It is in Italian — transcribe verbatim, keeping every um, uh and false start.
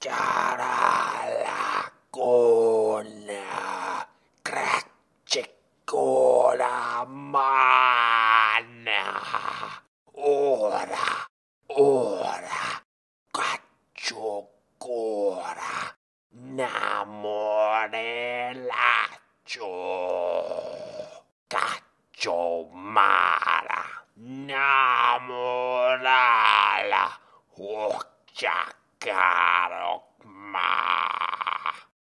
Caralacona, cracceccola manna. Ora, ora, caccio cora, namorellaccio, caccio mara, namorala, uccia